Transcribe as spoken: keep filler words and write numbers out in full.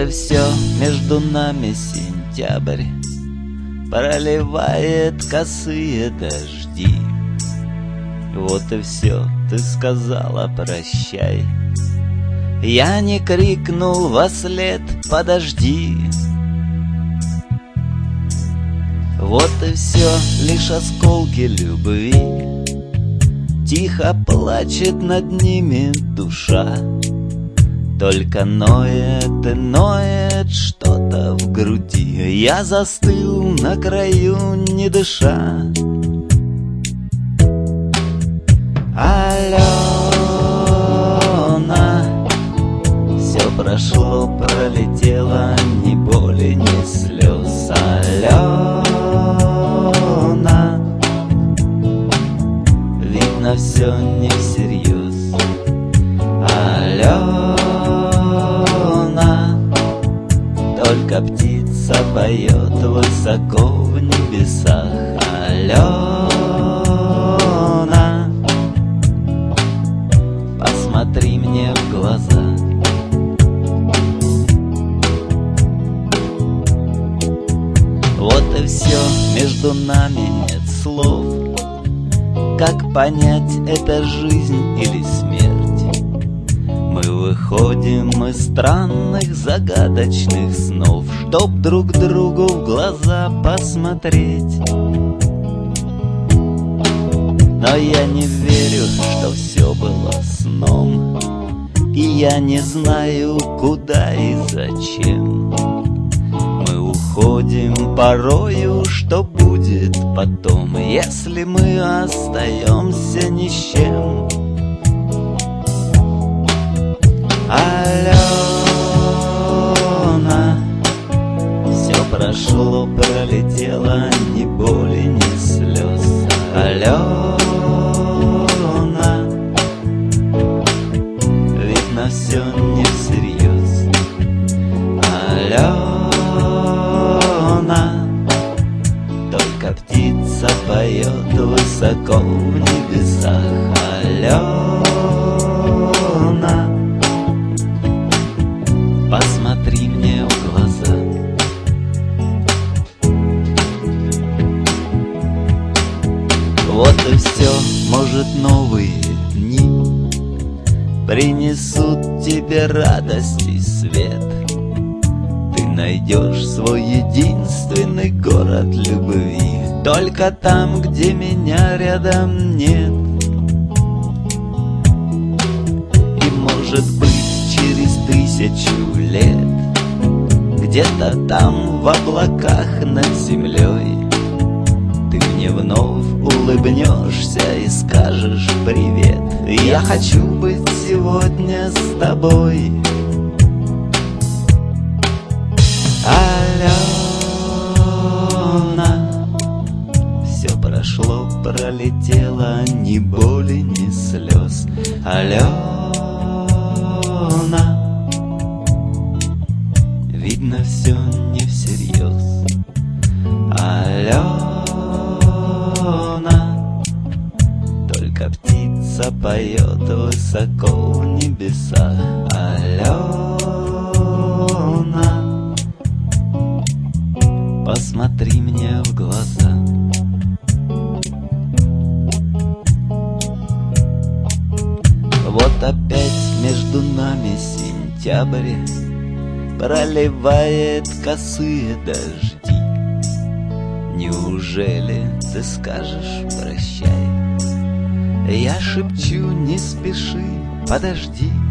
и все, между нами сентябрь проливает косые дожди. Вот и все, ты сказала прощай. Я не крикнул во след подожди. Вот и все, лишь осколки любви, тихо плачет над ними душа. Только ноет и ноет что-то в груди. Я застыл на краю, не дыша. Алена, все прошло, пролетело, ни боли, ни слез. Алена, видно, все не всерьез. Алена, только птица поет высоко в небесах. Алена, посмотри мне в глаза. Вот и все, между нами нет слов. Как понять, это жизнь или смерть? Мы выходим из странных загадочных снов, чтоб друг другу в глаза посмотреть. Но я не верю, что все было сном, и я не знаю, куда и зачем. Мы уходим порою, что будет потом, если мы остаемся ни с чем. Алена, все прошло, пролетело, ни боли, ни слез. Алена, видно, все не всерьез. Алена, только птица поет высоко в небесах. Алена, посмотри мне в глаза. Вот и все, может, новые дни принесут тебе радость и свет. Ты найдешь свой единственный город любви, только там, где меня рядом нет. И может быть, через тысячу лет где-то там в облаках над землей ты мне вновь улыбнешься и скажешь привет. Я хочу быть сегодня с тобой. Алена, все прошло, пролетело, ни боли, ни слез. Алена, видно, все не всерьез. Алена, только птица поет высоко в небесах. Алена, посмотри мне в глаза. Вот опять между нами сентябрь проливает косые дожди. Неужели ты скажешь прощай? Я шепчу, не спеши, подожди.